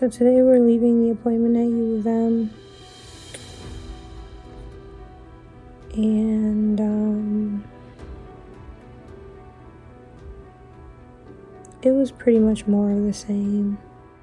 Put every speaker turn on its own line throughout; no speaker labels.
So today we're leaving the appointment at U of M. And it was pretty much more of the same.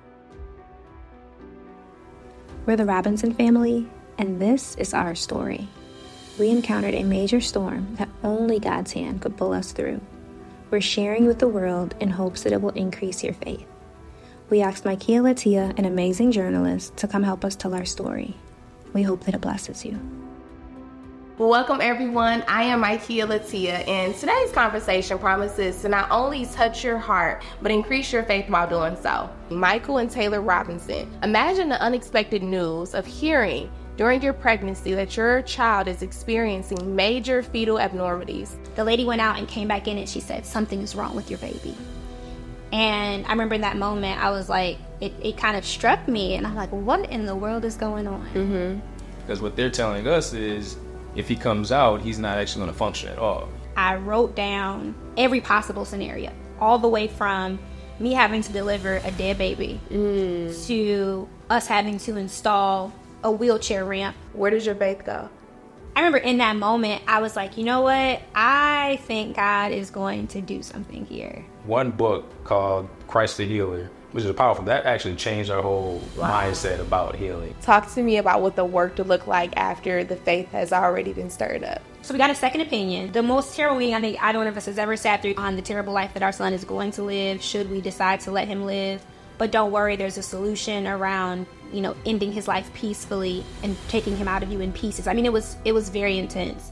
We're the Robinson family, and this is our story. We encountered a major storm that only God's hand could pull us through. We're sharing with the world in hopes that it will increase your faith. We asked Micaiah Latia, an amazing journalist, to come help us tell our story. We hope that it blesses you.
Welcome everyone, I am Micaiah Latia, and today's conversation promises to not only touch your heart, but increase your faith while doing so. Michael and Taylor Robinson, imagine the unexpected news of hearing during your pregnancy that your child is experiencing major fetal abnormalities.
The lady went out and came back in and she said, something is wrong with your baby. And I remember in that moment, I was like, it kind of struck me, and I'm like, what in the world is going on?
Because what they're telling us is, if he comes out, he's not actually going to function at all.
I wrote down every possible scenario, all the way from me having to deliver a dead baby to us having to install a wheelchair ramp.
Where does your faith go?
I remember in that moment, I was like, you know what? I think God is going to do something here.
One book called Christ the Healer, which is powerful. That actually changed our whole mindset about healing.
Talk to me about what the work to look like after the faith has already been stirred up.
So we got a second opinion. The most terrible meeting I think either one of us has ever sat through on the terrible life that our son is going to live, should we decide to let him live. But don't worry, there's a solution around, ending his life peacefully and taking him out of you in pieces. I mean, it was very intense.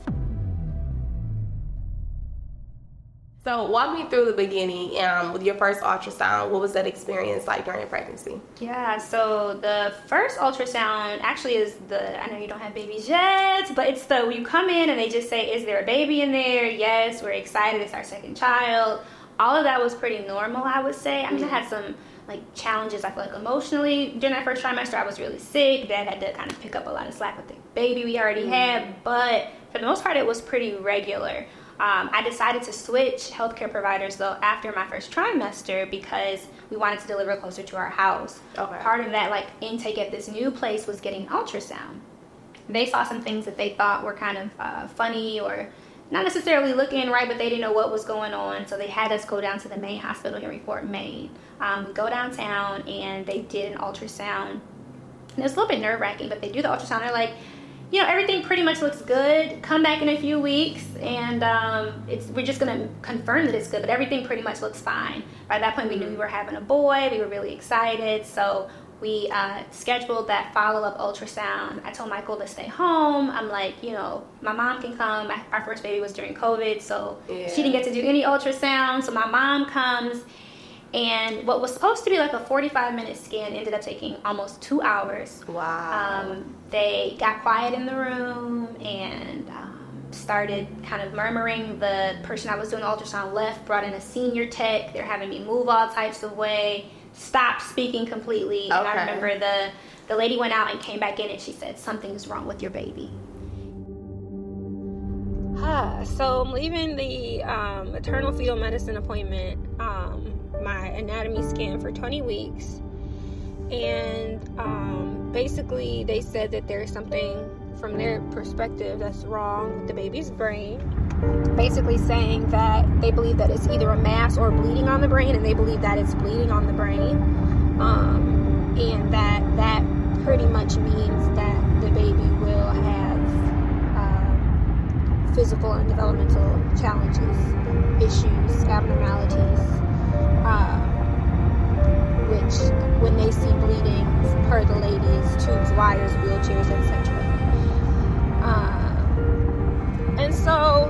So walk me through the beginning with your first ultrasound. What was that experience like during pregnancy?
Yeah, so the first ultrasound actually is I know you don't have babies yet, but it's when you come in and they just say, is there a baby in there? Yes, we're excited, it's our second child. All of that was pretty normal, I would say. I mean, I had some challenges, I feel like, emotionally. During that first trimester, I was really sick. Dad had to kind of pick up a lot of slack with the baby we already had, but for the most part, it was pretty regular. I decided to switch healthcare providers, though, after my first trimester because we wanted to deliver closer to our house.
Okay.
Part of that, intake at this new place was getting ultrasound. They saw some things that they thought were kind of funny or not necessarily looking right, but they didn't know what was going on, so they had us go down to the main hospital here in Fort Maine. We go downtown, and they did an ultrasound. And it was a little bit nerve-wracking, but they do the ultrasound. They're like, everything pretty much looks good. Come back in a few weeks, and we're just going to confirm that it's good, but everything pretty much looks fine. By that point, we knew we were having a boy. We were really excited, so we scheduled that follow-up ultrasound. I told Michael to stay home. I'm like, my mom can come. Our first baby was during COVID, so she didn't get to do any ultrasound. So my mom comes, and what was supposed to be like a 45-minute scan ended up taking almost 2 hours.
Wow.
They got quiet in the room and started kind of murmuring. The person I was doing the ultrasound left, brought in a senior tech. They're having me move all types of way. Stopped speaking completely.
Okay.
And I remember the lady went out and came back in and she said, something's wrong with your baby. So I'm leaving the maternal fetal medicine appointment, my anatomy scan for 20 weeks. And basically they said that there's something from their perspective that's wrong with the baby's brain. Basically saying that they believe that it's either a mass or bleeding on the brain, and they believe that it's bleeding on the brain. And that pretty much means that the baby will have physical and developmental challenges, issues, abnormalities, which when they see bleeding, per the ladies, tubes, wires, wheelchairs, etc. And so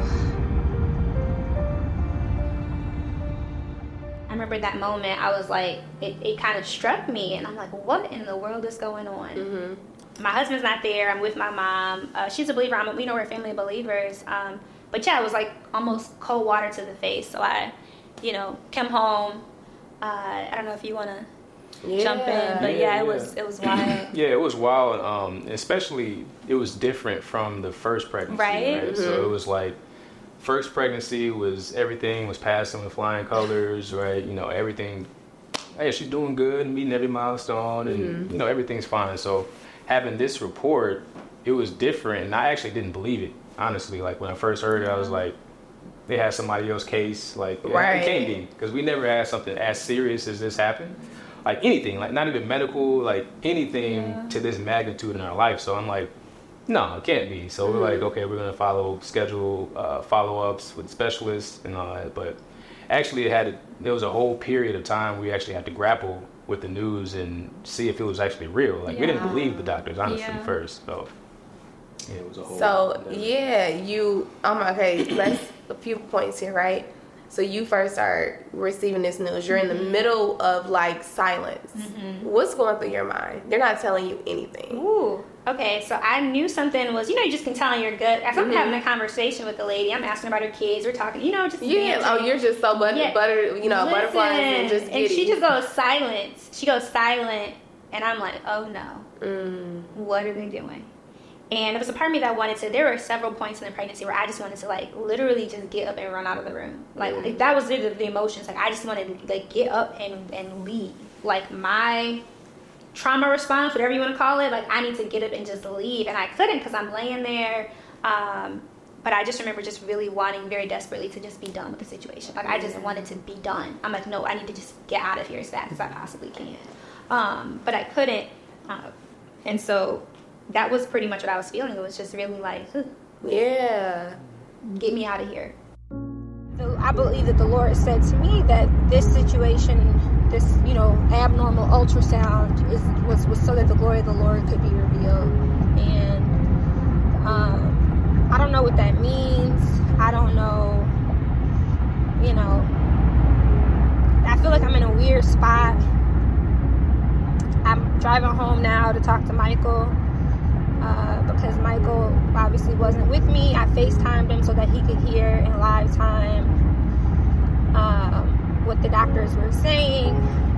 I remember that moment, I was like, it kind of struck me, and I'm like, what in the world is going on? My husband's not there. I'm with my mom. She's a believer. We're a family of believers. But yeah, it was like almost cold water to the face. So I, came home. I don't know if you want to jump in, but it was wild.
Yeah, it was wild. Especially, it was different from the first pregnancy.
Right?
So it was like, first pregnancy was everything was passing with flying colors, right? Everything hey, she's doing good, meeting every milestone, and you know, everything's fine. So having this report, it was different, and I actually didn't believe it, honestly. Like when I first heard it, I was like, they had somebody else's case. Like,
Right.
it can't be, because we never had something as serious as this happen. Like anything, like not even medical, like anything to this magnitude in our life. So I'm like, no, it can't be. So we're like, okay, we're gonna schedule follow-ups with specialists and all that. But actually, there was a whole period of time we actually had to grapple with the news and see if it was actually real. Like we didn't believe the doctors, honestly, first. So yeah, it was a whole.
So okay, let's a few points here, right? So you first start receiving this news. You're in the middle of like silence. What's going through your mind? They're not telling you anything.
Ooh. Okay, so I knew something was, you just can tell in your gut. As I'm having a conversation with the lady, I'm asking about her kids. We're talking, just
You're just so butterflies and just giddy.
And she just goes silent. She goes silent, and I'm like, oh no, what are they doing? And there was a part of me that wanted to. There were several points in the pregnancy where I just wanted to like literally just get up and run out of the room. Like that was the emotions. Like I just wanted to like get up and leave. Like my trauma response, whatever you want to call it, like I need to get up and just leave, and I couldn't because I'm laying there. But I just remember just really wanting very desperately to just be done with the situation. Like I just wanted to be done. I'm like, no, I need to just get out of here as fast as I possibly can. But I couldn't, and so that was pretty much what I was feeling. It was just really like,
yeah,
get me out of here.
I believe that the Lord said to me that this situation, this, abnormal ultrasound was so that the glory of the Lord could be revealed. And I don't know what that means. I don't know, I feel like I'm in a weird spot. I'm driving home now to talk to Michael. Because Michael obviously wasn't with me. I FaceTimed him so that he could hear in live time what the doctors were saying.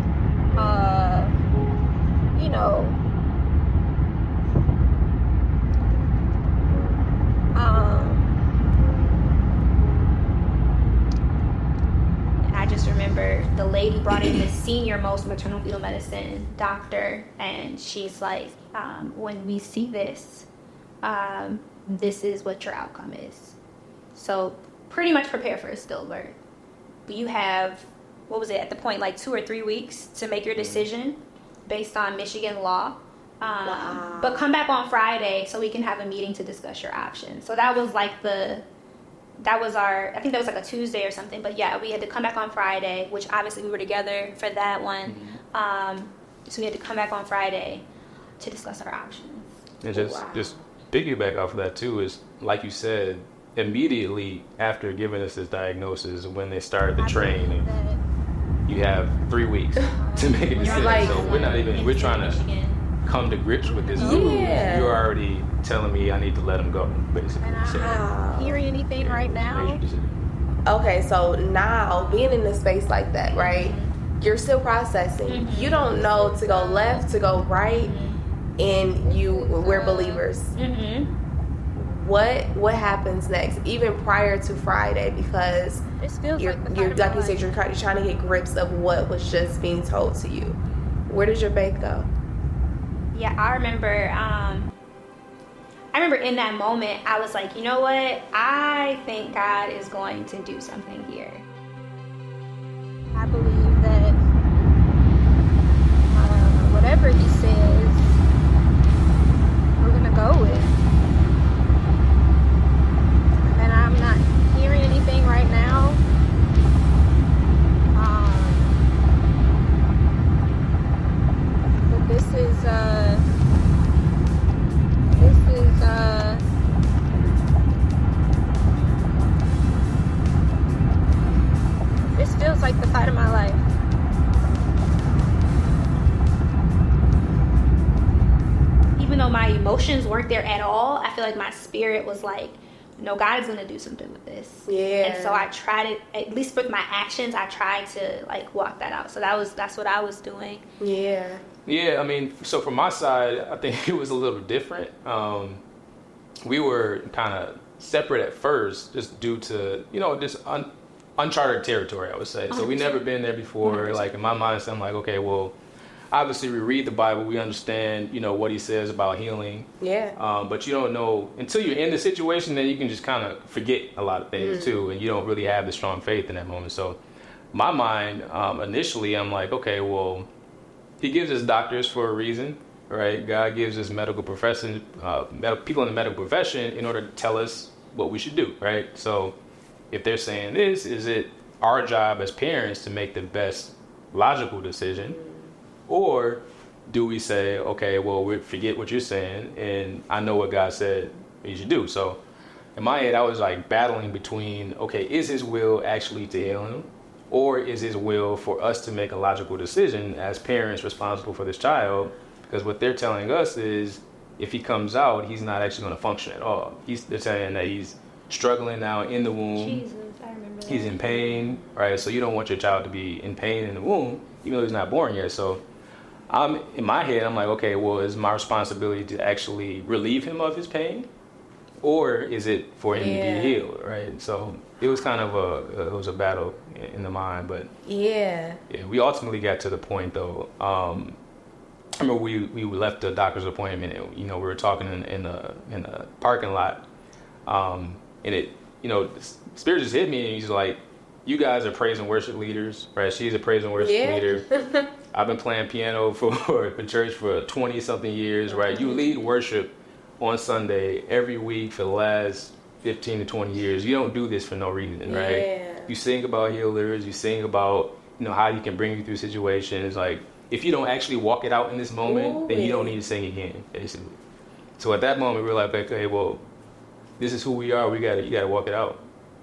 And I just remember the lady brought in the senior most maternal fetal medicine doctor, and she's like, when we see this, this is what your outcome is. So pretty much prepare for a stillbirth. But you have, what was it at the point, like 2 or 3 weeks to make your decision based on Michigan law.
Wow.
But come back on Friday so we can have a meeting to discuss your options. So that was like I think that was like a Tuesday or something. But yeah, we had to come back on Friday, which obviously we were together for that one. So we had to come back on Friday to discuss our options.
And just piggyback off of that too is, like you said, immediately after giving us this diagnosis, when they started the train, and you have 3 weeks to make a decision. So we're trying to come to grips with this news. You're already telling me I need to let him go, basically.
And I'm not hearing anything right now.
Okay, so now being in a space like that, right? You're still processing. You don't know to go left, to go right, and we're believers. What happens next, even prior to Friday? Because like you said, you're trying to get grips of what was just being told to you. Where does your faith go?
Yeah, I remember in that moment, I was like, you know what? I think God is going to do something here.
I believe that whatever he says, we're going to go with. And I'm not hearing anything right now. But this feels like the fight of my life.
Even though my emotions weren't there at all, I feel like my spirit was like, no, God is going to do something with this.
Yeah.
And so I tried it, at least with my actions, I tried to like walk that out. So that's what I was doing.
Yeah.
Yeah, I mean, so from my side, I think it was a little different. We were kind of separate at first, just due to, this uncharted territory, I would say. So we never been there before.
100%.
Like in my mind, I'm like, okay, well, obviously we read the Bible, we understand, what he says about healing.
Yeah.
But you don't know until you're in the situation. Then you can just kind of forget a lot of things too, and you don't really have the strong faith in that moment. So, my mind initially, I'm like, okay, well, he gives us doctors for a reason, right? God gives us medical profession, people in the medical profession, in order to tell us what we should do, right? So, if they're saying this, is it our job as parents to make the best logical decision? Or do we say, okay, well, we forget what you're saying, and I know what God said you should do. So in my head, I was like battling between, okay, is his will actually to heal him? Or is his will for us to make a logical decision as parents responsible for this child? Because what they're telling us is if he comes out, he's not actually going to function at all. They're saying that he's struggling now in the womb.
Jesus, I remember that.
He's in pain, right? So you don't want your child to be in pain in the womb, even though he's not born yet. So in my head, I'm like, okay, well, is my responsibility to actually relieve him of his pain, or is it for him to be healed, right? So it was kind of a battle in the mind, but yeah, we ultimately got to the point though. I remember we left the doctor's appointment, and we were talking in the parking lot, and it the Spirit just hit me, and he's like, you guys are praise and worship leaders, right? She's a praise and worship leader. I've been playing piano for church for 20-something years, right? You lead worship on Sunday every week for the last 15 to 20 years. You don't do this for no reason, right?
Yeah.
You sing about healers. You sing about, how he can bring you through situations. Like, if you don't actually walk it out in this moment, then you don't need to sing again, basically. So at that moment, we were like, okay, well, this is who we are. You got to walk it out.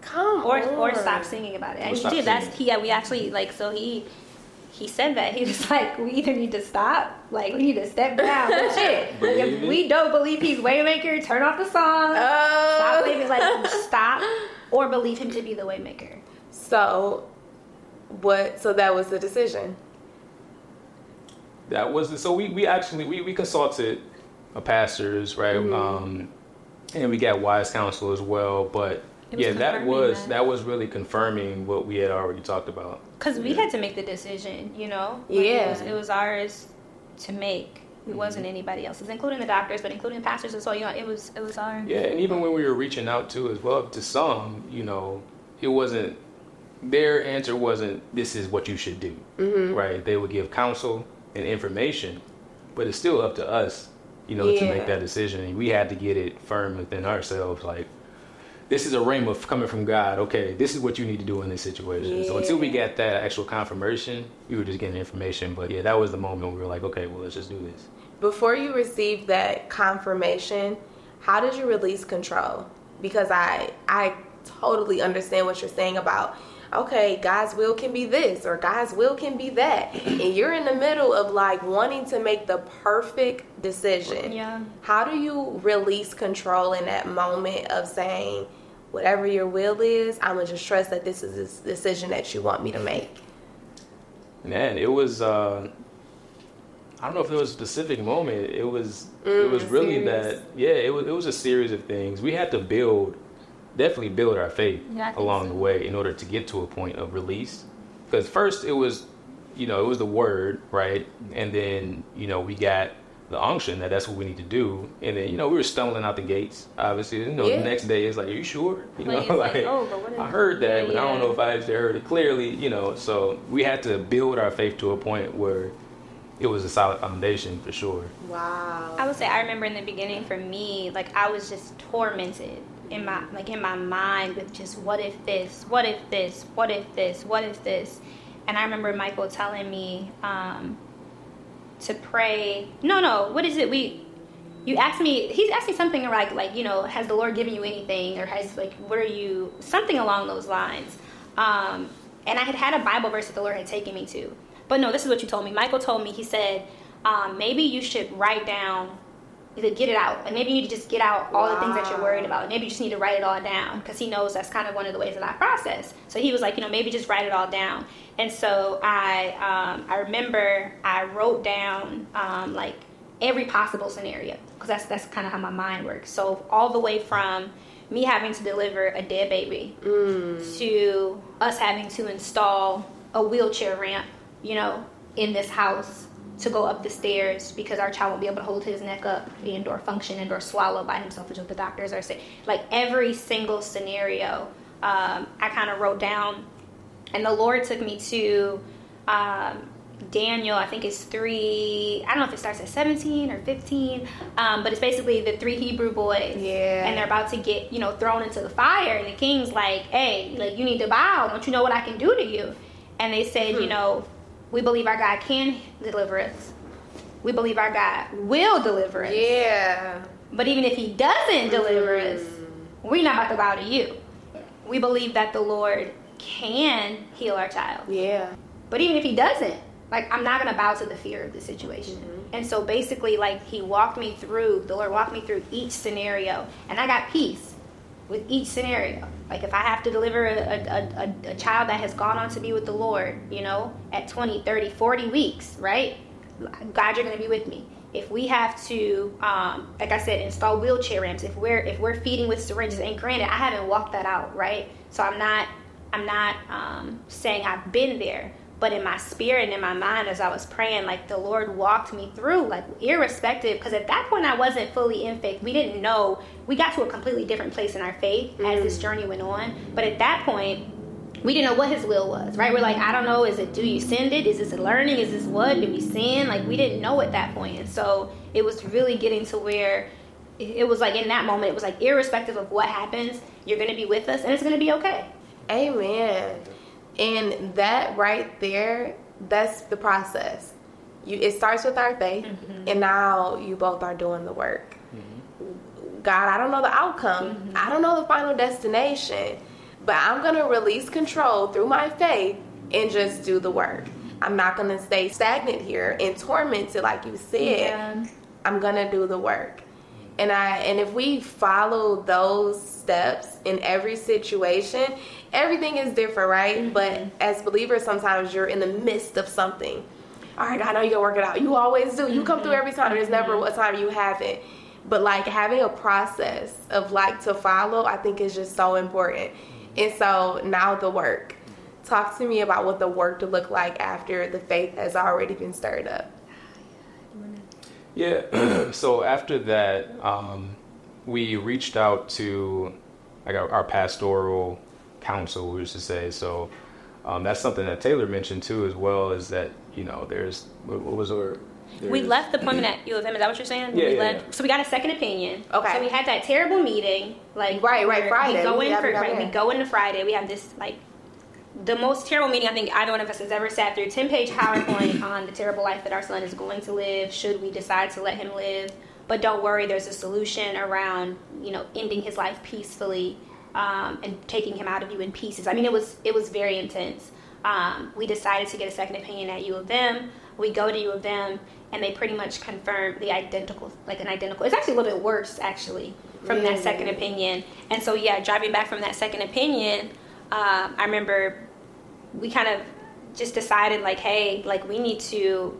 Or stop singing about it. And he did. We actually, so he said that. He was like, we either need to stop, we need to step down. Shit. If we don't believe he's Waymaker, turn off the song. Stop believing, stop, or believe him to be the Waymaker.
So that was the decision.
That was so we actually consulted pastors, right? And we got wise counsel as well, but that was really confirming what we had already talked about.
Because we had to make the decision, It was ours to make. It wasn't anybody else's, including the doctors, but including pastors as well. It was our.
Yeah, and even when we were reaching out to as well to some, it wasn't their answer wasn't this is what you should do, right? They would give counsel and information, but it's still up to us, to make that decision. And we had to get it firm within ourselves, like, this is a rhema coming from God. Okay, this is what you need to do in this situation. So until we got that actual confirmation, we were just getting information. But that was the moment we were like, okay, well, let's just do this.
Before you received that confirmation, how did you release control? Because I totally understand what you're saying about, okay, God's will can be this or God's will can be that. And you're in the middle of wanting to make the perfect decision.
Yeah.
How do you release control in that moment of saying, whatever your will is, I'm going to just trust that this is this decision that you want me to make?
Man, it was, I don't know if there was a specific moment. It was really that, it was a series of things. We had to definitely build our faith along the way in order to get to a point of release. Because first it was, it was the word, right? And then, we got the unction that's what we need to do. And then, we were stumbling out the gates, obviously. The next day it's like, are you sure?
But what is
I heard that, but I don't know if I actually heard it clearly, so we had to build our faith to a point where it was a solid foundation for sure.
Wow.
I would say I remember in the beginning for me, I was just tormented in my mind with just what if this, what if this, what if this, what if this. And I remember Michael telling me to pray. No, what is it? He's asked me something like, has the Lord given you anything, or has what are you, something along those lines. And I had a Bible verse that the Lord had taken me to. But no, this is what you told me. Michael told me, he said, maybe you should write down, to get it out. Maybe you need to just get out all the things that you're worried about. Maybe you just need to write it all down, because he knows that's kind of one of the ways that I process. So he was like, maybe just write it all down. And so I remember I wrote down every possible scenario, because that's kind of how my mind works. So all the way from, me having to deliver a dead baby to us having to install a wheelchair ramp, in this house to go up the stairs because our child won't be able to hold his neck up and or function and or swallow by himself, which is what the doctors are saying. Like every single scenario, I kind of wrote down, and the Lord took me to Daniel, I think it's 3, I don't know if it starts at 17 or 15, but it's basically the 3 Hebrew boys.
Yeah.
And they're about to get, thrown into the fire, and the king's like, hey, like, you need to bow. Don't you know what I can do to you? And they said, we believe our God can deliver us. We believe our God will deliver us.
Yeah.
But even if he doesn't deliver us, we're not about to bow to you. We believe that the Lord can heal our child.
Yeah.
But even if he doesn't, like, I'm not going to bow to the fear of the situation. And so basically, like, the Lord walked me through each scenario, and I got peace with each scenario. Like, if I have to deliver a child that has gone on to be with the Lord, at 20, 30, 40 weeks, right? God, you're going to be with me. If we have to, like I said, install wheelchair ramps, if we're feeding with syringes, and granted, I haven't walked that out, right? So I'm not saying I've been there, but in my spirit and in my mind, as I was praying, like, the Lord walked me through, like, irrespective, because at that point I wasn't fully in faith. We didn't know. We got to a completely different place in our faith as this journey went on. But at that point, we didn't know what his will was, right? We're like, I don't know. Is it, do you send it? Is this a learning? Is this what? Did we sin? Like, we didn't know at that point. And so it was really getting to where it was like, in that moment, it was like, irrespective of what happens, you're going to be with us and it's going to be okay.
Amen. And that right there, that's the process. It starts with our faith, and now you both are doing the work. God, I don't know the outcome. I don't know the final destination, but I'm going to release control through my faith and just do the work. I'm not going to stay stagnant here and tormented, like you said.
Yeah.
I'm going to do the work. And if we follow those steps in every situation, everything is different, right? But as believers, sometimes you're in the midst of something. All right, I know you're going to work it out. You always do. You come through every time. There's never a time you haven't. But, like, having a process of, like, to follow, I think is just so important. And so now the work. Talk to me about what the work to look like after the faith has already been stirred up.
Yeah, so after that, we reached out to, like, our pastoral council, we used to say. So that's something that Taylor mentioned too, as well, is that, there's, what was our...
We left the appointment at U of M. Is that what you're saying?
Yeah,
we
yeah.
So we got a second opinion.
Okay.
So we had that terrible meeting. Like,
Right,
where
Friday.
We go into Friday. We have this, like, the most terrible meeting I think either one of us has ever sat through. 10-page PowerPoint on the terrible life that our son is going to live, should we decide to let him live. But don't worry, there's a solution around, ending his life peacefully, and taking him out of you in pieces. I mean, it was very intense. We decided to get a second opinion at U of M. We go to U of M, and they pretty much confirmed an identical. It's actually a little bit worse, actually, from that second opinion. And so, yeah, driving back from that second opinion, I remember we kind of just decided, like, hey, like, we need some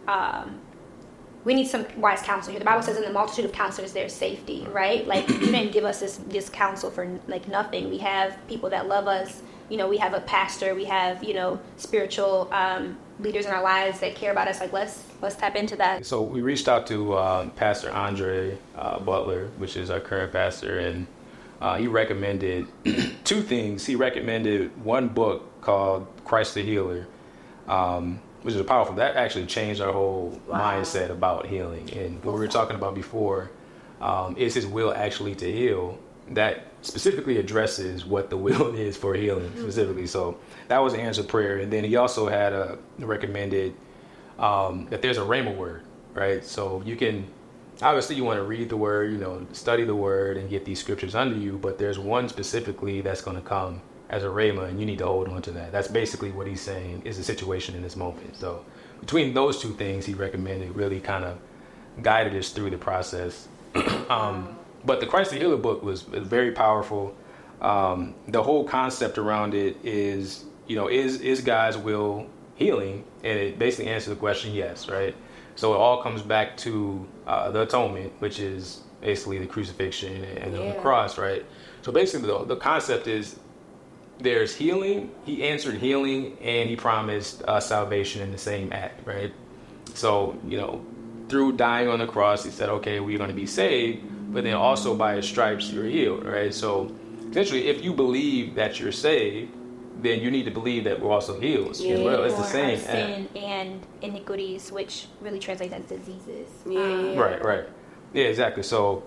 wise counsel here. The Bible says in the multitude of counselors there's safety, right? Like, you didn't give us this counsel for, like, nothing. We have people that love us. We have a pastor. We have, spiritual leaders in our lives that care about us. Like, let's tap into that.
So we reached out to Pastor Andre Butler, which is our current pastor, and he recommended two things. He recommended one book called Christ the Healer, which is powerful. That actually changed our whole mindset about healing. And what we were talking about before, is his will actually to heal? That specifically addresses what the will is for healing specifically. So that was an answered prayer. And then he also had recommended that there's a rhema word, right? So you can, obviously you want to read the word, study the word and get these scriptures under you, but there's one specifically that's going to come as a rhema, and you need to hold on to that. That's basically what he's saying is the situation in this moment. So between those two things, he recommended, really kind of guided us through the process. But the Christ the Healer book was very powerful. The whole concept around it is, is God's will healing? And it basically answers the question, yes, right? So it all comes back to the atonement, which is basically the crucifixion and the cross, right? So basically the concept is there's healing. He answered healing, and he promised salvation in the same act, right? So, through dying on the cross, he said, okay, we're going to be saved, but then also by his stripes, you're healed, right? So essentially, if you believe that you're saved, then you need to believe that we're also healed as well. It's the same.
Sin and iniquities, which really translates as diseases.
Right. Yeah, exactly. So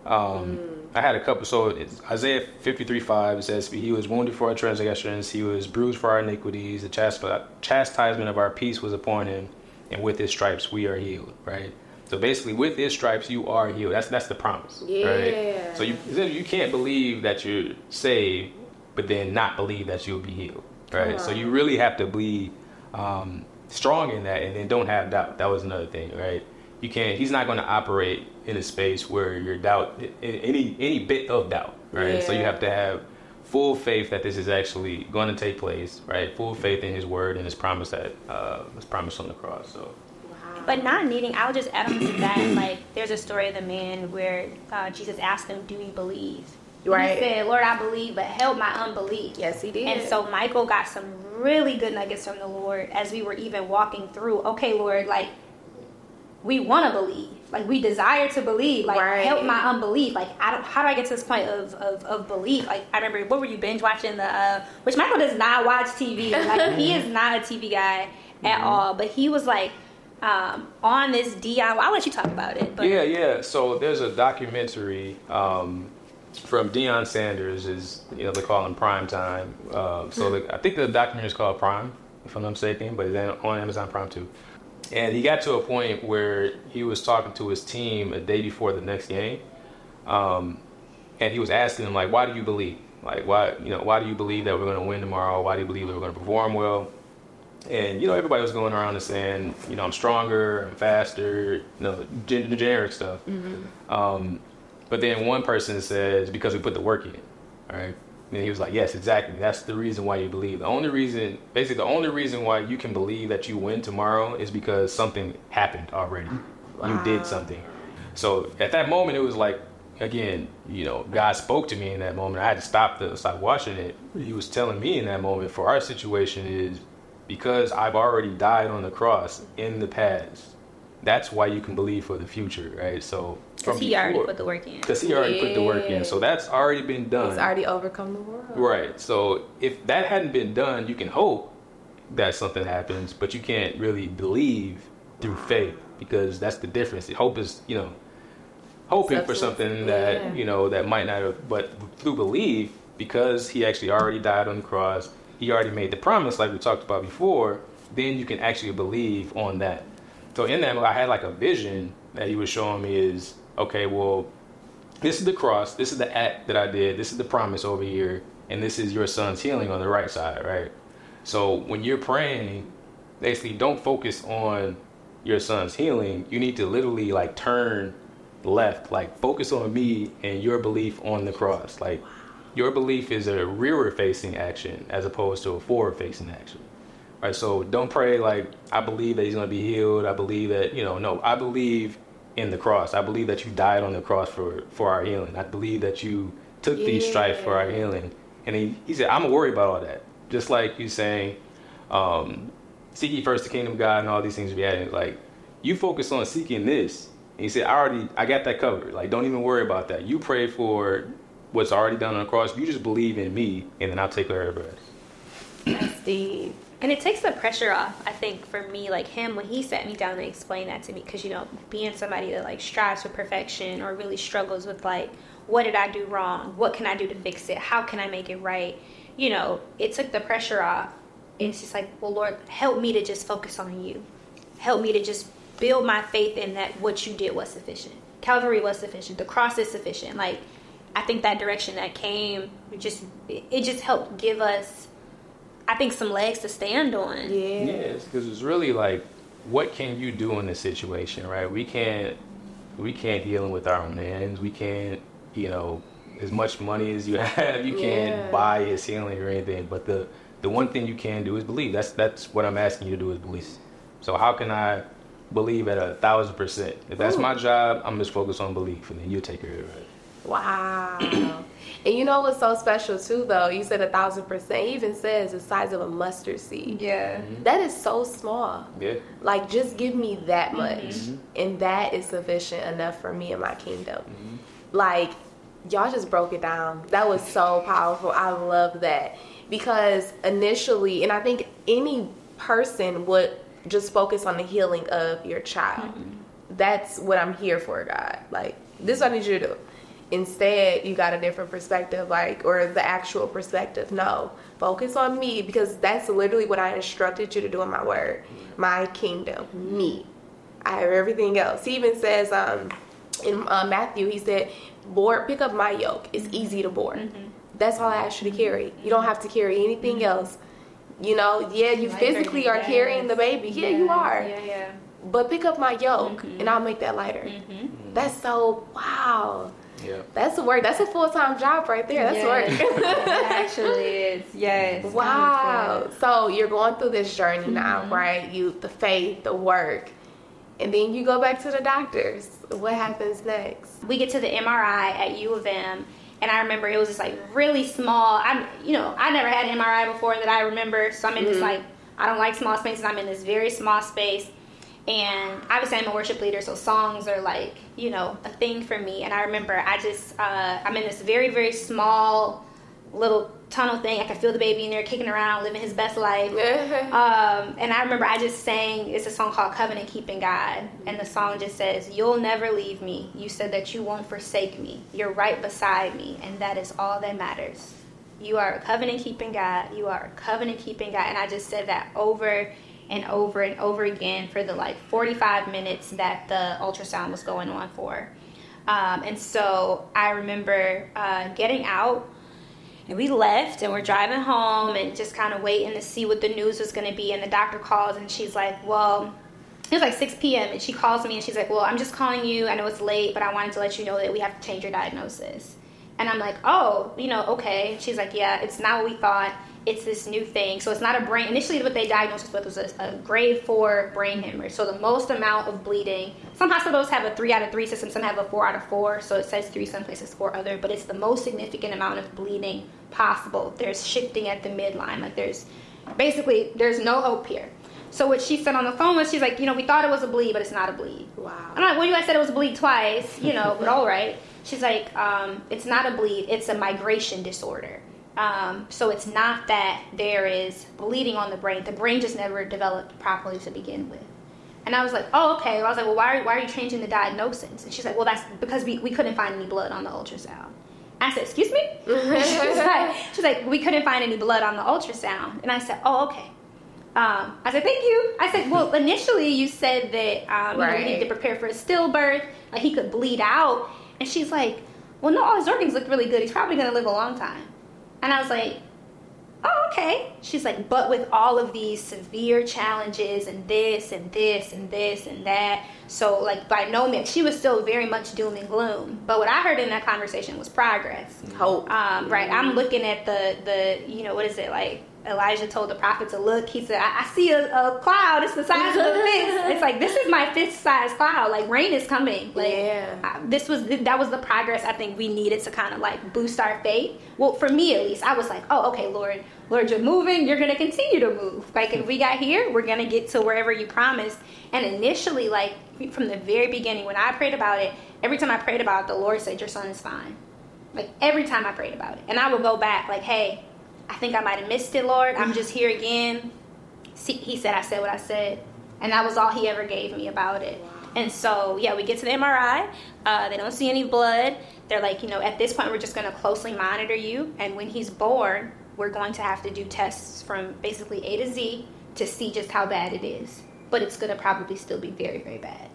I had a couple. So it's Isaiah 53:5 says, he was wounded for our transgressions, he was bruised for our iniquities, the chastisement of our peace was upon him, and with his stripes we are healed, right? So basically, with his stripes you are healed. That's the promise, right? So you can't believe that you're saved, but then not believe that you'll be healed, right? So you really have to be strong in that, and then don't have doubt. That was another thing, right? You can't. He's not going to operate in a space where your doubt, any bit of doubt, right? So you have to have full faith that this is actually going to take place, right? Full faith in his word and his promise that was promised on the cross. So.
But not needing, I'll just add on to that, like, there's a story of the man where Jesus asked him, do you believe? Right. He said, Lord, I believe, but help my unbelief.
Yes, he did.
And so Michael got some really good nuggets from the Lord as we were even walking through, okay, Lord, like, we want to believe. Like, we desire to believe. Like, help my unbelief. Like, how do I get to this point of belief? Like, I remember, what were you binge watching? Which Michael does not watch TV. Like, he is not a TV guy at all. But he was like, on this Deion. I'll let you talk about it. But.
Yeah. So there's a documentary from Deion Sanders. They call him Prime Time. I think the documentary is called Prime, if I'm not mistaken, but it's on Amazon Prime too. And he got to a point where he was talking to his team a day before the next game, and he was asking them, like, why do you believe? Like, why do you believe that we're going to win tomorrow? Why do you believe that we're going to perform well? And, everybody was going around and saying, I'm stronger, I'm faster, the generic stuff. But then one person says, because we put the work in, all right? And he was like, yes, exactly. That's the reason why you believe. The only reason why you can believe that you win tomorrow is because something happened already. Wow. You did something. So at that moment, it was like, again, God spoke to me in that moment. I had to stop watching it. He was telling me in that moment, for our situation is because I've already died on the cross in the past. That's why you can believe for the future, right? So
because he already put the work in.
Because he already put the work in. So that's already been done.
He's already overcome the world.
Right. So if that hadn't been done, you can hope that something happens, but you can't really believe through faith, because that's the difference. Hope is, hoping for something that, that might not have, but through belief, because he actually already died on the cross, he already made the promise like we talked about before, then you can actually believe on that. So in that, I had like a vision that he was showing me is, okay, well, this is the cross, this is the act that I did, this is the promise over here, and this is your son's healing on the right side, right? So when you're praying, basically don't focus on your son's healing. You need to literally like turn left, like focus on me and your belief on the cross. Like your belief is a rearward facing action as opposed to a forward facing action. Right, so don't pray like, I believe that he's going to be healed. I believe that, no, I believe in the cross. I believe that you died on the cross for our healing. I believe that you took these stripes for our healing. And he said, I'm going to worry about all that. Just like you saying, seek ye first the kingdom of God and all these things we added. Like, you focus on seeking this. And he said, I got that covered. Like, don't even worry about that. You pray for what's already done on the cross. You just believe in me, and then I'll take care of the rest.
That's deep.
And it takes the pressure off, I think, for me, like him, when he sat me down and explained that to me. Because, being somebody that, like, strives for perfection or really struggles with, like, what did I do wrong? What can I do to fix it? How can I make it right? It took the pressure off. It's just like, well, Lord, help me to just focus on you. Help me to just build my faith in that what you did was sufficient. Calvary was sufficient. The cross is sufficient. Like, I think that direction that came, it just helped give us, I think, some legs to stand on.
Yes, because it's really like, what can you do in this situation, right? We can't heal him with our own hands. We can't, as much money as you have, you can't buy his healing or anything. But the one thing you can do is believe. That's what I'm asking you to do is believe. So how can I believe at 1,000%. If that's my job, I'm just focused on belief, and then you take care of it.
Wow. And you know what's so special too, though? You said 1,000%. He even says the size of a mustard seed.
Yeah.
That is so small.
Yeah.
Like, just give me that much, and that is sufficient enough for me and my kingdom. Like, y'all just broke it down. That was so powerful. I love that. Because initially, and I think any person would just focus on the healing of your child. That's what I'm here for, God. Like, this is what I need you to do. Instead, you got a different perspective, like, or the actual perspective. No, focus on me, because that's literally what I instructed you to do in my word. My kingdom, me. I have everything else. He even says in Matthew, he said, pick up my yoke. It's easy to bear. That's all I ask you to carry. You don't have to carry anything else. You know, yeah, you physically are carrying the baby. Yeah, you are.
Yeah.
But pick up my yoke, and I'll make that lighter. That's so, wow.
Yeah.
That's the work. That's a full-time job right there. That's work.
It actually is. Yes.
Wow. So you're going through this journey now, right? The faith, the work, and then you go back to the doctors. What happens next?
We get to the MRI at U of M, and I remember it was just like really small. I never had an MRI before that I remember, so I'm in this like, I don't like small spaces. I'm in this very small space. And obviously I'm a worship leader, so songs are like, a thing for me. And I remember I'm in this very, very small little tunnel thing. I could feel the baby in there kicking around, living his best life. And I remember I just sang, it's a song called Covenant Keeping God. And the song just says, you'll never leave me. You said that you won't forsake me. You're right beside me. And that is all that matters. You are a covenant keeping God. You are a covenant keeping God. And I just said that over and over and over again for the 45 minutes that the ultrasound was going on for. And so I remember getting out, and we left, and we're driving home and just kind of waiting to see what the news was going to be. And the doctor calls, and she's like, well, it was like 6 p.m. and she calls me and she's like, well, I'm just calling you. I know it's late, but I wanted to let you know that we have to change your diagnosis. And I'm like, oh, okay. She's like, yeah, it's not what we thought. It's this new thing. So it's not a brain. Initially, what they diagnosed us with was a grade 4 brain hemorrhage. So the most amount of bleeding. Some hospitals have a 3 out of 3 system. Some have a 4 out of 4. So it says 3 some places, 4 other. But it's the most significant amount of bleeding possible. There's shifting at the midline. Like there's no hope here. So what she said on the phone was, she's like, we thought it was a bleed, but it's not a bleed.
Wow.
I'm like, well, you guys said it was a bleed twice, but all right. She's like, it's not a bleed. It's a migration disorder. So it's not that there is bleeding on the brain. The brain just never developed properly to begin with. And I was like, oh, okay. I was like, well, why are you changing the diagnosis? And she's like, well, that's because we couldn't find any blood on the ultrasound. I said, excuse me? she's like, we couldn't find any blood on the ultrasound. And I said, oh, okay. I said, thank you. I said, well, initially you said that we needed to prepare for a stillbirth. Like he could bleed out. And she's like, well, no, all his organs look really good. He's probably going to live a long time. And I was like, oh, okay. She's like, but with all of these severe challenges and this and this and this and that. So, by no means, she was still very much doom and gloom. But what I heard in that conversation was progress.
Hope.
Right. I'm looking at the what is it, like Elijah told the prophet to look. He said, I see a cloud. It's the size of a fist. It's like, this is my fist-sized cloud. Like, rain is coming. That was the progress I think we needed to kind of, boost our faith. Well, for me, at least, I was like, oh, okay, Lord, you're moving. You're going to continue to move. If we got here, we're going to get to wherever you promised. And initially, from the very beginning, when I prayed about it, every time I prayed about it, the Lord said, your son is fine. Every time I prayed about it. And I would go back, hey, I think I might have missed it, Lord. I'm just here again. See, he said I said what I said. And that was all he ever gave me about it. Wow. And so, we get to the MRI. They don't see any blood. They're like, at this point, we're just going to closely monitor you. And when he's born, we're going to have to do tests from basically A to Z to see just how bad it is. But it's going to probably still be very, very bad.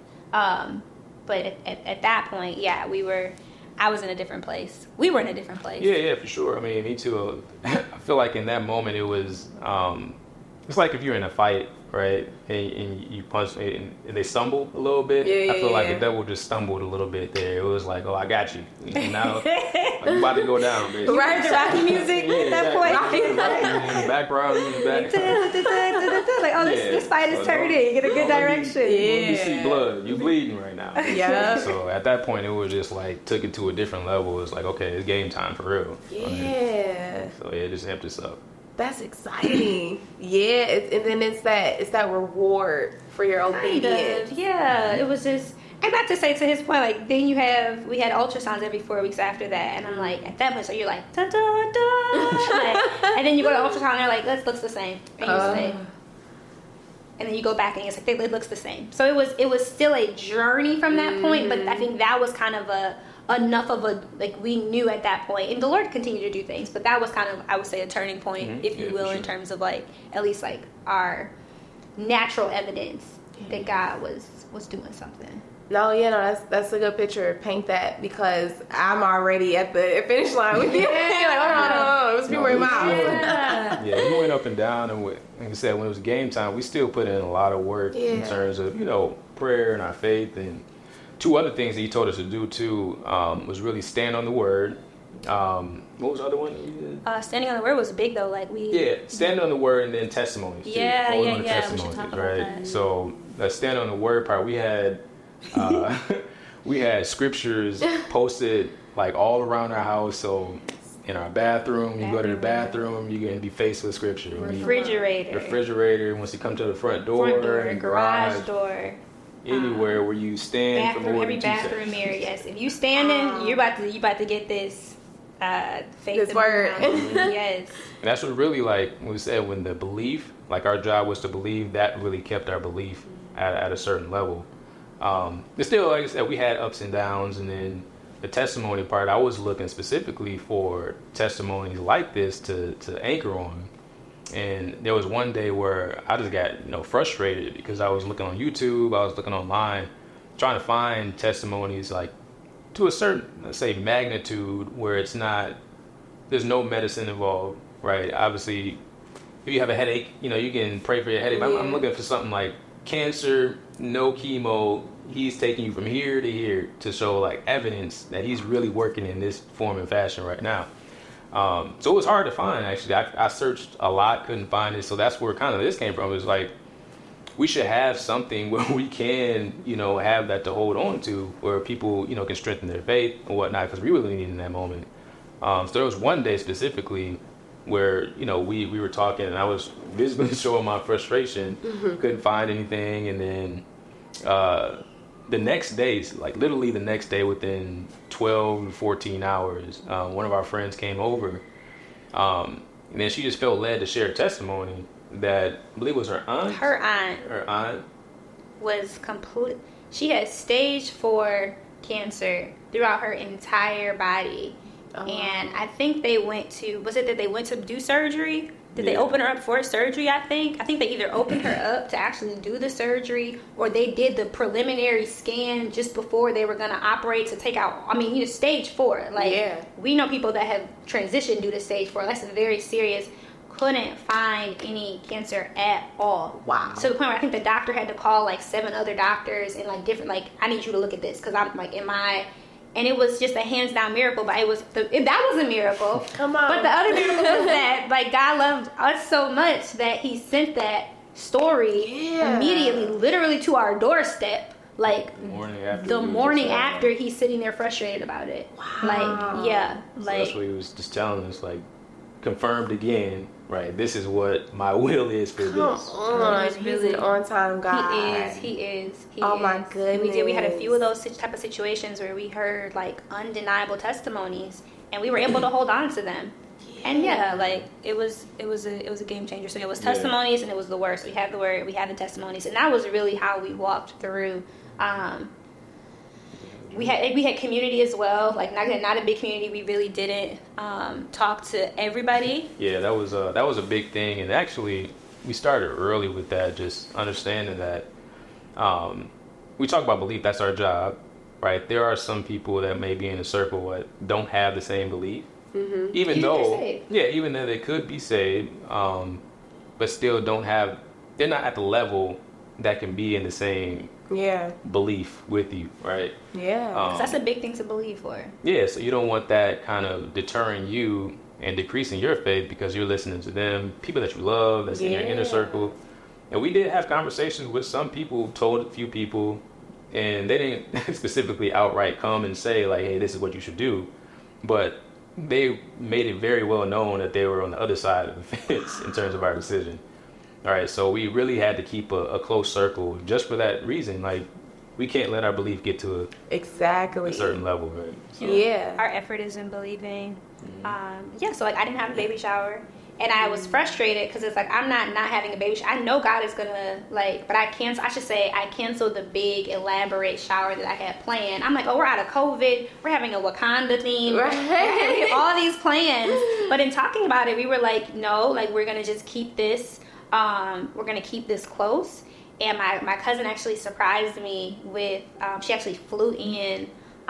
But at that point, I was in a different place. We were in a different place.
Yeah, for sure. I mean, me too. I feel like in that moment it was, it's like if you're in a fight right? And you punch and they stumble a little bit. I feel like the devil just stumbled a little bit there. It was like, oh, I got you. Now I'm about to go down, basically.
Right, the Rocky music at that point.
In the background, in the back.
Like, oh, this fight is turning in a good direction.
You see blood. You bleeding right now.
Yeah.
So at that point, it was just like took it to a different level. It's like, okay, it's game time for real.
Yeah.
So yeah, just amped this up.
That's exciting. Yeah, and then it's that reward for your obedience.
Yeah, it was just, and not to say to his point, like then we had ultrasounds every 4 weeks after that, and I'm like at that point, so you're like dun dun dun, like, and then you go to ultrasound, and they're like, this looks the same, and you say, and then you go back and it's like it looks the same. So it was still a journey from that point, but I think that was kind of enough of a, like, we knew at that point, and the Lord continued to do things, but that was kind of, I would say, a turning point, if you will, in terms of like at least like our natural evidence that God was doing something.
No, that's a good picture. Paint that, because I'm already at the finish line with you. Like, hold on, let's be more miles.
Yeah, we went up and down, and like I said, when it was game time, we still put in a lot of work in terms of prayer and our faith. And 2 other things that he told us to do too was really stand on the word. What was the other one that we did?
Standing on the word was big though. Like
stand on the word and then testimonies.
Yeah.
We
should talk about
right?
that.
So the stand on the word part, we had scriptures posted like all around our house. So in our bathroom, you go to the bathroom, you're going to be faced with scripture. Refrigerator. Once you come to the front door,
garage door.
Anywhere where you stand
bathroom, every bathroom mirror. Yes, if you standing, you about to get this faith.
This word.
Yes.
And that's what really, like we said, when the belief, like our job was to believe, that really kept our belief at a certain level. But still, like I said, we had ups and downs, and then the testimony part, I was looking specifically for testimonies like this to anchor on. And there was one day where I just got frustrated because I was looking on YouTube, I was looking online, trying to find testimonies like to a certain, let's say, magnitude where it's not, there's no medicine involved, right? Obviously, if you have a headache, you can pray for your headache. I'm looking for something like cancer, no chemo, he's taking you from here to here to show like evidence that he's really working in this form and fashion right now. So it was hard to find, actually. I searched a lot, couldn't find it. So that's where kind of this came from. It was like, we should have something where we can, have that to hold on to, where people, can strengthen their faith and whatnot, because we really needed in that moment. So there was one day specifically where, we were talking, and I was visibly showing my frustration, couldn't find anything. And then the next day, like literally the next day, within 12 to 14 hours, one of our friends came over, and then she just felt led to share a testimony that I believe was her aunt.
Her aunt was complete. She had stage 4 cancer throughout her entire body. And I think they went to, was it that they went to do surgery? Did they open her up for surgery, I think? I think they either opened her up to actually do the surgery, or they did the preliminary scan just before they were going to operate to take out, stage 4. We know people that have transitioned due to stage 4. That's very serious. Couldn't find any cancer at all.
Wow.
To the point where I think the doctor had to call 7 other doctors and different, I need you to look at this, because I'm and it was just a hands down miracle. But that was a miracle. Come on. But the other miracle was that God loved us so much that He sent that story immediately, literally to our doorstep. The morning after he's sitting there frustrated about it.
Wow.
So that's what he was just telling us, confirmed again, right? This is what my will is for this.
Come on, he's an on-time God.
He is.
Oh my goodness.
We had a few of those type of situations where we heard undeniable testimonies, and we were able to hold on to them. And it was a game changer. So it was testimonies, and it was the word. So we had the word, we had the testimonies, and that was really how we walked through. We had community as well. Not a big community. We really didn't talk to everybody.
Yeah, that was a big thing, and actually we started early with that. Just understanding that we talk about belief. That's our job, right? There are some people that may be in a circle that don't have the same belief, even though they could be saved, but still don't have they're not at the level that can be in the same belief with you, right?
Yeah.
That's a big thing to believe for.
Yeah, so you don't want that kind of deterring you and decreasing your faith because you're listening to them, people that you love, that's in your inner circle. And we did have conversations with some people, told a few people, and they didn't specifically outright come and say, like, hey, this is what you should do. But they made it very well known that they were on the other side of the fence in terms of our decision. All right, so we really had to keep a close circle just for that reason. Like, we can't let our belief get to a certain level, right?
So our effort is in believing. So like I didn't have a baby shower, and I was frustrated because it's like I'm not having a baby shower. I know God is gonna but I canceled the big elaborate shower that I had planned. I'm like, oh, we're out of COVID, we're having a Wakanda theme, right? All these plans. But in talking about it, we were like, no, like we're gonna just keep this. We're gonna keep this close. And my cousin actually surprised me with she actually flew in.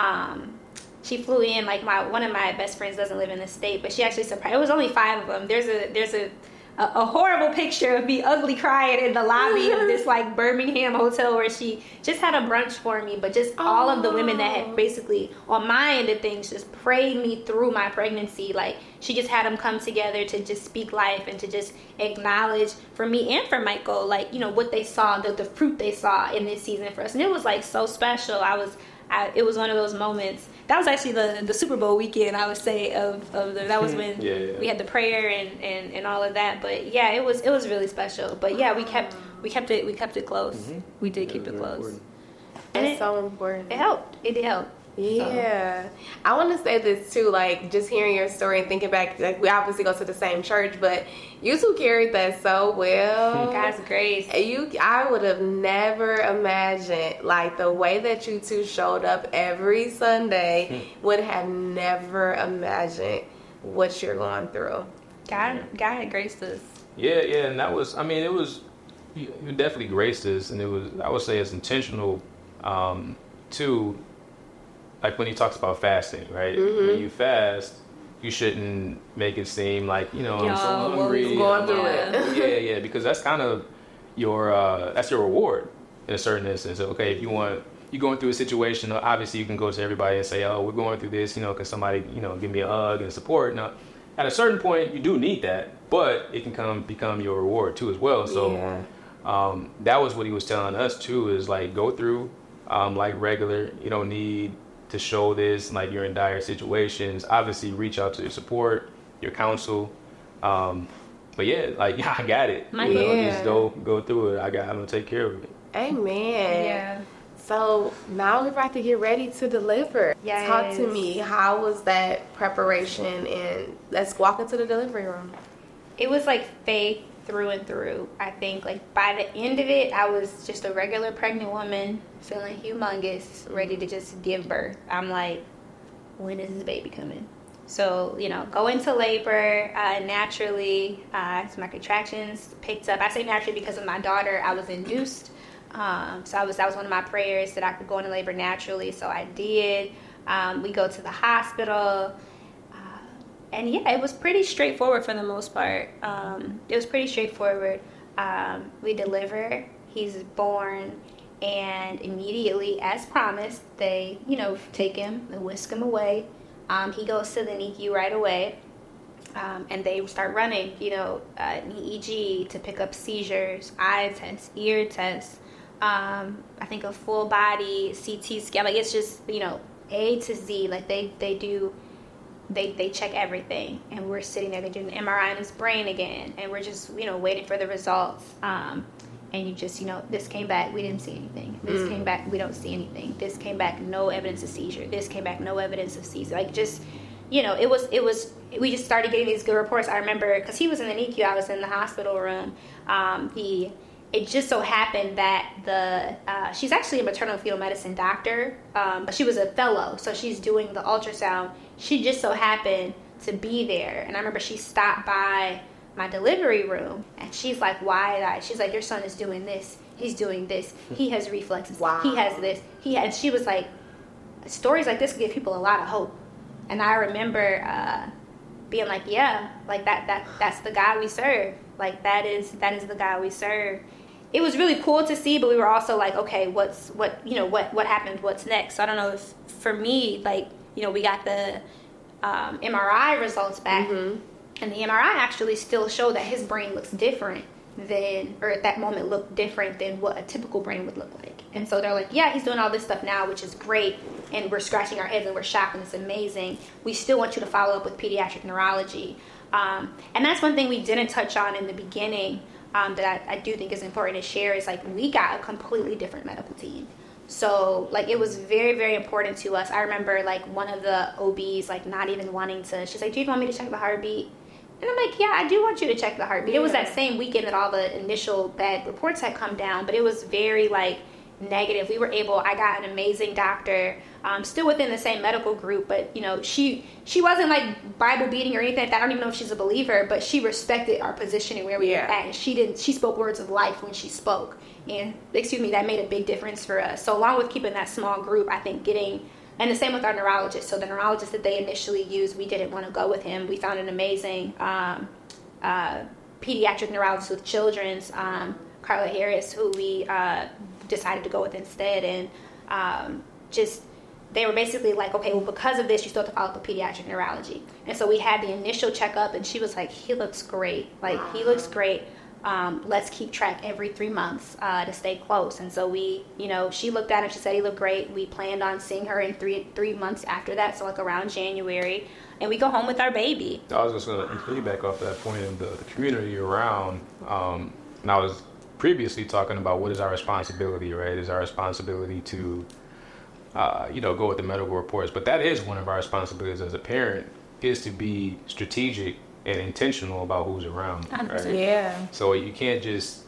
She flew in, like one of my best friends doesn't live in the state, but she actually surprised. It was only 5 of them. There's a horrible picture of me ugly crying in the lobby of this like Birmingham hotel where she just had a brunch for me, but just all of the women that had basically on my end of things just prayed me through my pregnancy. Like she just had them come together to just speak life and to just acknowledge for me and for Michael, like, you know, what they saw, the fruit they saw in this season for us. And it was like so special. It was one of those moments. That was actually the Super Bowl weekend, I would say, that was when we had the prayer and all of that. But yeah, it was really special. But yeah, we kept it close. Mm-hmm. We did keep it close.
And it's so important.
It helped. It did help.
Yeah. I want to say this too, like just hearing your story and thinking back, like we obviously go to the same church, but you two carried that so well.
God's grace.
I would have never imagined, like the way that you two showed up every Sunday, would have never imagined what you're going through.
God had graced us.
Yeah, and that was, I mean, it was, you definitely graced us, and it was, I would say it's intentional too. Like when he talks about fasting, right? Mm-hmm. When you fast, you shouldn't make it seem like, you know, I'm so hungry.
Going through it.
Yeah, because that's kind of your reward in a certain instance. Okay, if you're going through a situation, obviously you can go to everybody and say, oh, we're going through this, you know, because somebody, you know, give me a hug and support. Now, at a certain point, you do need that, but it can become your reward too as well. So that was what he was telling us too, is like go through like regular. You don't need to show this like you're in dire situations. Obviously reach out to your support, your counsel, but I got it. Just go through it. I'm gonna take care of it.
Amen. So now we're about to get ready to deliver. Talk to me, how was that preparation, and let's walk into the delivery room.
It was like faith through and through. I think like by the end of it, I was just a regular pregnant woman feeling humongous, ready to just give birth. I'm like, when is this baby coming? So, you know, go into labor naturally. So my contractions picked up. I say naturally because of my daughter. I was induced. So that was one of my prayers, that I could go into labor naturally. So I did. We go to the hospital. And yeah, it was pretty straightforward for the most part. It was pretty straightforward. We deliver, he's born, and immediately, as promised, they, you know, take him and whisk him away. He goes to the NICU right away, and they start running, you know, an EEG to pick up seizures, eye tests, ear tests, I think a full body CT scan. Like, it's just, you know, A to Z. Like, they do. They check everything, and we're sitting there. They do an MRI in his brain again, and we're just, you know, waiting for the results. And you just, you know, this came back, we didn't see anything. This came back, we don't see anything. This came back, no evidence of seizure. This came back, no evidence of seizure. Like, just, you know, it was. We just started getting these good reports. I remember because he was in the NICU, I was in the hospital room. It just so happened that she's actually a maternal fetal medicine doctor, but she was a fellow, so she's doing the ultrasound. She just so happened to be there, and I remember she stopped by my delivery room, and she's like, wide-eyed. She's like, your son is doing this. He's doing this. He has reflexes.
Wow.
He has this. And she was like, stories like this give people a lot of hope. And I remember being like, yeah, like that's the God we serve. Like, that is the God we serve. It was really cool to see, but we were also like, okay, what happened? What's next? So I don't know if, for me, like, we got the MRI results back, and the MRI actually still showed that his brain looks different or at that moment looked different than what a typical brain would look like. And so they're like, yeah, he's doing all this stuff now, which is great, and we're scratching our heads and we're shocked and it's amazing. We still want you to follow up with pediatric neurology. And that's one thing we didn't touch on in the beginning, that I do think is important to share, is like, we got a completely different medical team. So, like, it was very, very important to us. I remember, like, one of the OBs, like, not even wanting to, she's like, do you want me to check the heartbeat? And I'm like, yeah, I do want you to check the heartbeat. It was that same weekend that all the initial bad reports had come down, but it was very, like, negative. I got an amazing doctor, still within the same medical group, but, she wasn't, like, Bible beating or anything like that. I don't even know if she's a believer, but she respected our position and where we were at, and she spoke words of life when she spoke. And, that made a big difference for us. So along with keeping that small group, I think and the same with our neurologist. So the neurologist that they initially used, we didn't want to go with him. We found an amazing pediatric neurologist with children's, Carla Harris, who we decided to go with instead. And they were basically like, okay, well, because of this, you still have to follow up with pediatric neurology. And so we had the initial checkup, and she was like, he looks great. Like, he looks great. Let's keep track every 3 months to stay close. And so we, she looked at him, she said he looked great. We planned on seeing her in three months after that, so like around January, and we go home with our baby.
I was just going to piggyback off that point of the community around, and I was previously talking about what is our responsibility, right? Is our responsibility to, go with the medical reports, but that is one of our responsibilities as a parent, is to be strategic and intentional about who's around, right?
Yeah.
So you can't just,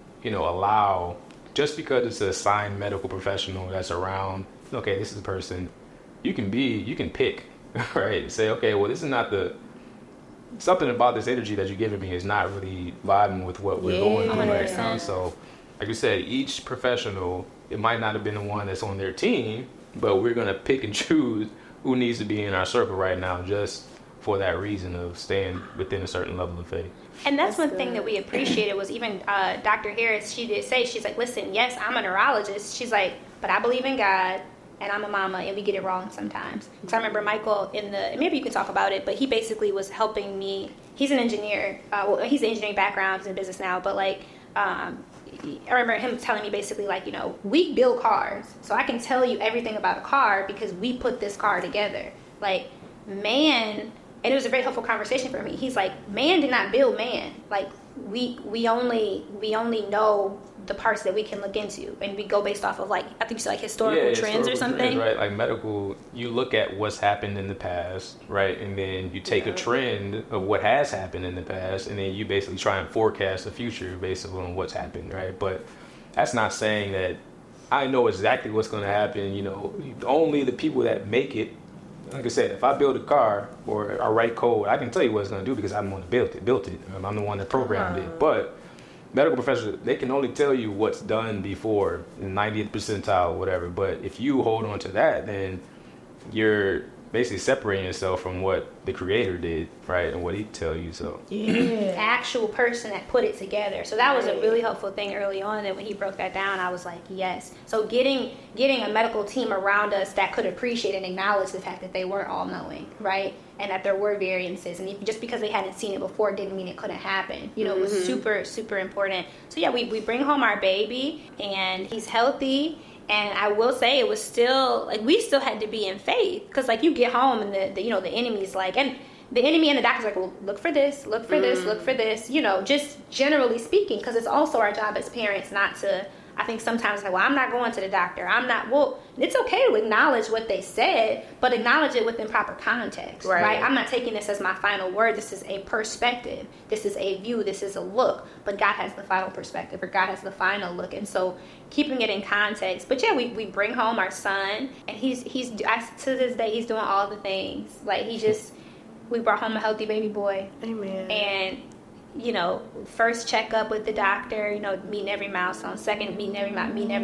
allow, just because it's a assigned medical professional that's around, okay, this is the person, you can pick, right? Say, okay, well, this is not something about this energy that you're giving me is not really vibing with what we're going through right now. So, like you said, each professional, it might not have been the one that's on their team, but we're going to pick and choose who needs to be in our circle right now, just for that reason of staying within a certain level of faith.
And that's one thing that we appreciated was even Dr. Harris, she did say, she's like, listen, yes, I'm a neurologist. She's like, but I believe in God, and I'm a mama, and we get it wrong sometimes. Because I remember Michael maybe you can talk about it, but he basically was helping me. He's an engineer. He's an engineering background, he's in business now, but like, I remember him telling me basically like, we build cars, so I can tell you everything about a car because we put this car together. Like, man. And it was a very helpful conversation for me. He's like, man did not build man. Like, we only know the parts that we can look into, and we go based off of, like, I think you said, like, historical trends or something.
Trends, right? Like medical, you look at what's happened in the past, right? And then you take a trend of what has happened in the past, and then you basically try and forecast the future based on what's happened, right? But that's not saying that I know exactly what's going to happen. Only the people that make it. Like I said, if I build a car or I write code, I can tell you what it's going to do because I'm the one that built it. I'm the one that programmed it. But medical professionals, they can only tell you what's done before, in 90th percentile, whatever. But if you hold on to that, then you're basically separating yourself from what the creator did, right, and what he tell you. So
the actual person that put it together. So that was a really helpful thing early on, that when he broke that down, I was like, yes. So getting a medical team around us that could appreciate and acknowledge the fact that they were all knowing, right, and that there were variances, and just because they hadn't seen it before didn't mean it couldn't happen. It was super, super important. So yeah, we bring home our baby, and he's healthy. And I will say it was still, like, we still had to be in faith, because, like, you get home and the enemy's like, and the enemy and the doctor's like, well, look for this, look for this, look for this, just generally speaking, because it's also our job as parents not to, I think sometimes, like, well, I'm not going to the doctor. Well, it's okay to acknowledge what they said, but acknowledge it within proper context, right? I'm not taking this as my final word. This is a perspective. This is a view. This is a look. But God has the final perspective, or God has the final look. And so keeping it in context. But yeah, we bring home our son, and he's to this day, he's doing all the things. Like, we brought home a healthy baby boy.
Amen.
And first checkup with the doctor, meeting every milestone. Second, meeting every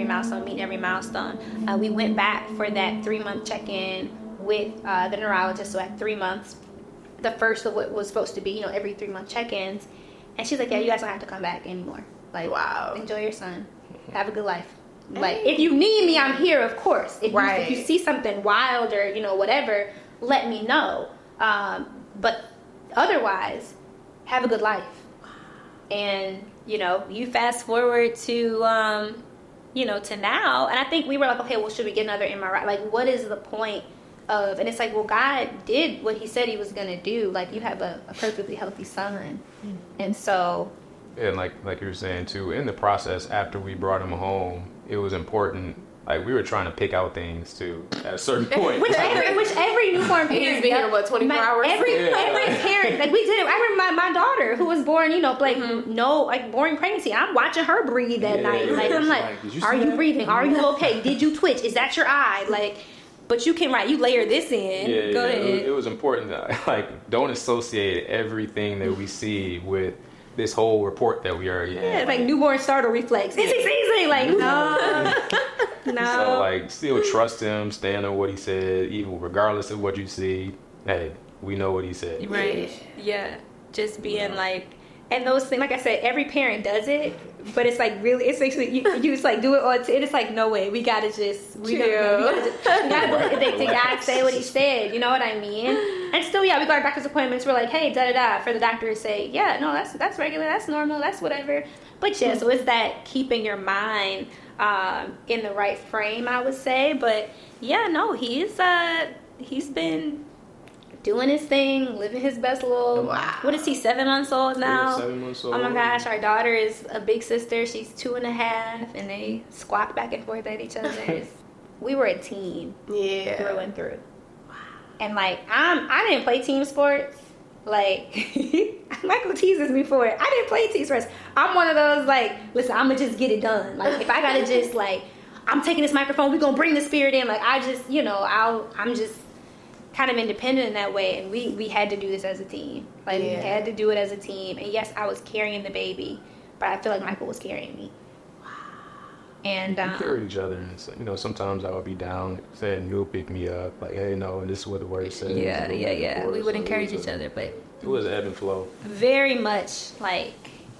milestone. We went back for that 3-month check-in with the neurologist. So at 3 months, the first of what was supposed to be, every 3-month check-ins. And she's like, yeah, you guys don't have to come back anymore. Like,
wow.
Enjoy your son. Have a good life. Like, if you need me, I'm here, of course. If you see something wild or, you know, whatever, let me know. But otherwise, have a good life. And, you know, you fast forward to, you know, to now. And I think we were like, okay, well, should we get another MRI? Like, what is the point of, and it's like, well, God did what he said he was going to do. Like, you have a perfectly healthy son. And so.
And like you were saying too, in the process, after we brought him home, it was important. Like, we were trying to pick out things too at a certain point.
Which every newborn parent.
He's been here, what, 24 hours?
Every parent, like, we did it. I remember my daughter who was born, you know, like, no, like, boring pregnancy. I'm watching her breathe at night. Like, I'm like, are you breathing? Are you okay? Did you twitch? Is that your eye? Like, but you can, you layer this in. Go ahead.
It was important that, like, don't associate everything that we see with this whole report that we already had.
Yeah, like newborn startle reflex. It's easy. Like, no.
So, like, still trust him, stand on what he said, even regardless of what you see. Hey, we know what he said.
Right. Yeah. Just being like, and those things, like I said, every parent does it, but it's like really, it's actually, you just like do it all, it's like, no way, we gotta just, we gotta God say what he said, you know what I mean? And still, we go to doctor's appointments, we're like, hey, da-da-da, for the doctor to say, yeah, no, that's regular, that's normal, that's whatever. But yeah, so it's that keeping your mind in the right frame, I would say. But yeah, no, he's been doing his thing, living his best little.
Wow.
What is he? 7 months old now.
7 months old.
Oh my gosh, our daughter is a big sister. She's 2.5, and they squawk back and forth at each other. We were a team, through and through. Wow. And like I didn't play team sports. Like Michael teases me for it. I didn't play team sports. I'm one of those like, listen, I'm gonna just get it done. Like if I gotta just like, I'm taking this microphone, we're gonna bring the spirit in. Like I just, you know, I'm just kind of independent in that way, and we had to do this as a team. Like we had to do it as a team. And yes, I was carrying the baby, but I feel like Michael was carrying me. And
we carried each other, and so, you know, sometimes I would be down, saying you'll pick me up, like, hey, no, and this is what the word says.
Yeah. We would encourage each other, but
it was ebb and flow.
Very much like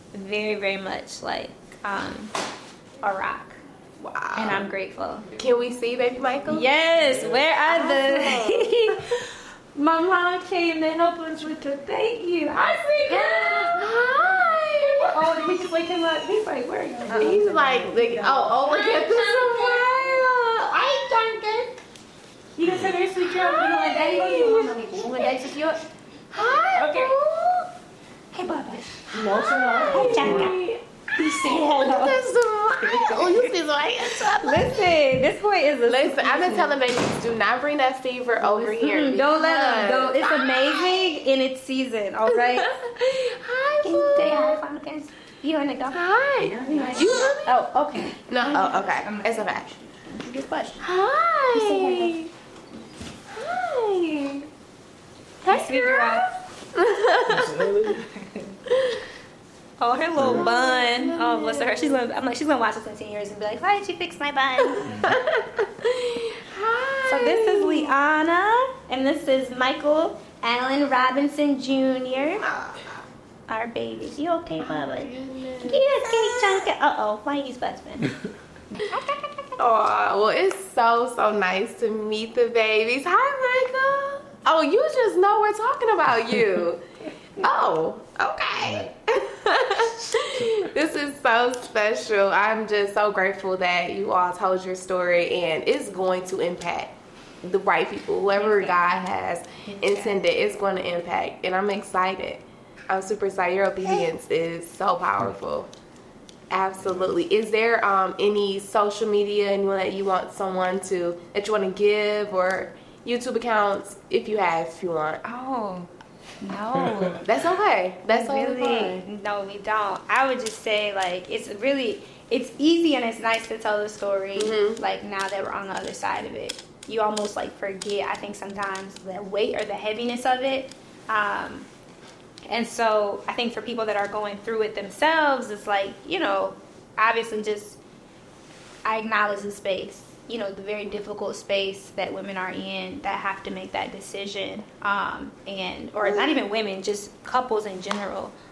a rock.
Wow.
And I'm grateful.
Can we see baby Michael?
Yes. Where are the? My mom came to help us with the thank you. I see you.
Hi.
Oh, did we just wake him up? He's like, where are you?
He's like, look at this smile.
Hi, Duncan. You gonna say very sweet girl? You gonna let daddy go? You gonna let daddy take you up?
Hi.
Okay.
Boo.
Hey, Bubba.
No,
Hey, Jacka. You say hello.
Oh, you see my hands.
Listen, this boy is a.
Listen, I've been telling babies, do not bring that fever over here.
Don't let him go. It's amazing in its season, all right?
Hi,
Can you say hi, Falcons? You want to go?
Hi. You
Oh, okay.
No, okay. It's okay.
Good question.
Hi. Hi. Hey, girl.
Oh, her little bun. Oh, bless her. She's gonna watch this in 10 years and be like, why did you fix my bun?
Hi.
So this is Liana, and this is Michael Allen Robinson Jr. Our babies. You okay, Bubba? Yes, cake chunk. Uh-oh. Why you busting?
Oh, well, it's so nice to meet the babies. Hi, Michael. Oh, you just know we're talking about you. Oh, okay. This is so special. I'm just so grateful that you all told your story, and it's going to impact the right people. Whoever God has intended, it's going to impact, and I'm excited. I'm super excited. Your obedience is so powerful. Absolutely. Is there any social media, anyone that you want that you want to give, or YouTube accounts if you want?
Oh. No.
That's okay. That's totally fine.
No, we don't. I would just say, like, it's easy and it's nice to tell the story, like, now that we're on the other side of it. You almost, like, forget, I think, sometimes the weight or the heaviness of it. And so I think for people that are going through it themselves, it's like, you know, obviously just I acknowledge the space. You know, the very difficult space that women are in that have to make that decision, or not even women, just couples in general,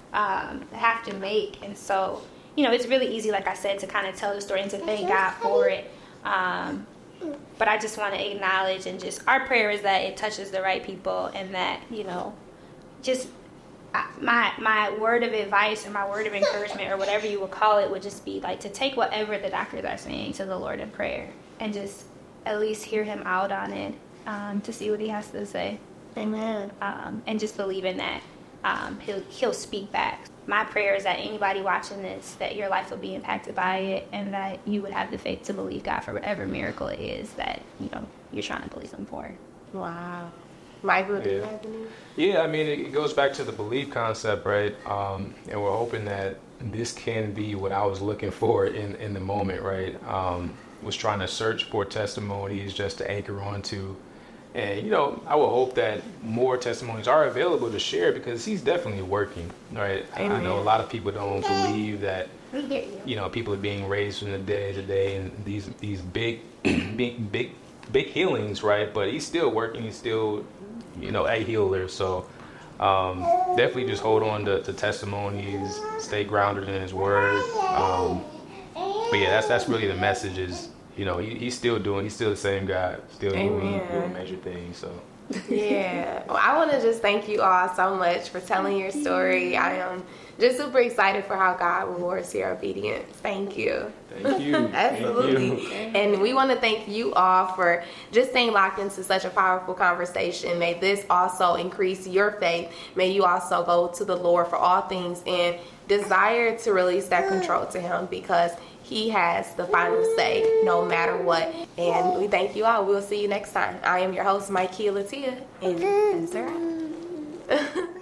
have to make. And so, you know, it's really easy, like I said, to kind of tell the story and to thank God for it. But I just want to acknowledge, and just our prayer is that it touches the right people, and that, you know, just my word of advice or my word of encouragement or whatever you would call it would just be like to take whatever the doctors are saying to the Lord in prayer and just at least hear him out on it, to see what he has to say.
Amen.
And just believe in that. He'll speak back. My prayer is that anybody watching this, that your life will be impacted by it, and that you would have the faith to believe God for whatever miracle it is that, you know, you're trying to believe him for.
Wow. Michael, do you have any?
Yeah, I mean, it goes back to the belief concept, right? And we're hoping that this can be what I was looking for in the moment, right? Was trying to search for testimonies just to anchor onto. And, you know, I would hope that more testimonies are available to share, because he's definitely working, right? Amen. I know a lot of people don't believe that, you know, people are being raised from the dead today, and these big healings, right? But he's still working. He's still, you know, a healer. So definitely just hold on to testimonies, stay grounded in his word. But yeah, that's really the message is, you know, he's still the same God, still doing major things. So
yeah, well, I want to just thank you all so much for telling your story. I am just super excited for how God rewards your obedience. Thank you.
Thank you.
Absolutely.
Thank you.
And we want to thank you all for just staying locked into such a powerful conversation. May this also increase your faith. May you also go to the Lord for all things and desire to release that control to him, because he has the final say no matter what. And we thank you all. We'll see you next time. I am your host, Mike Latia. And that's all right.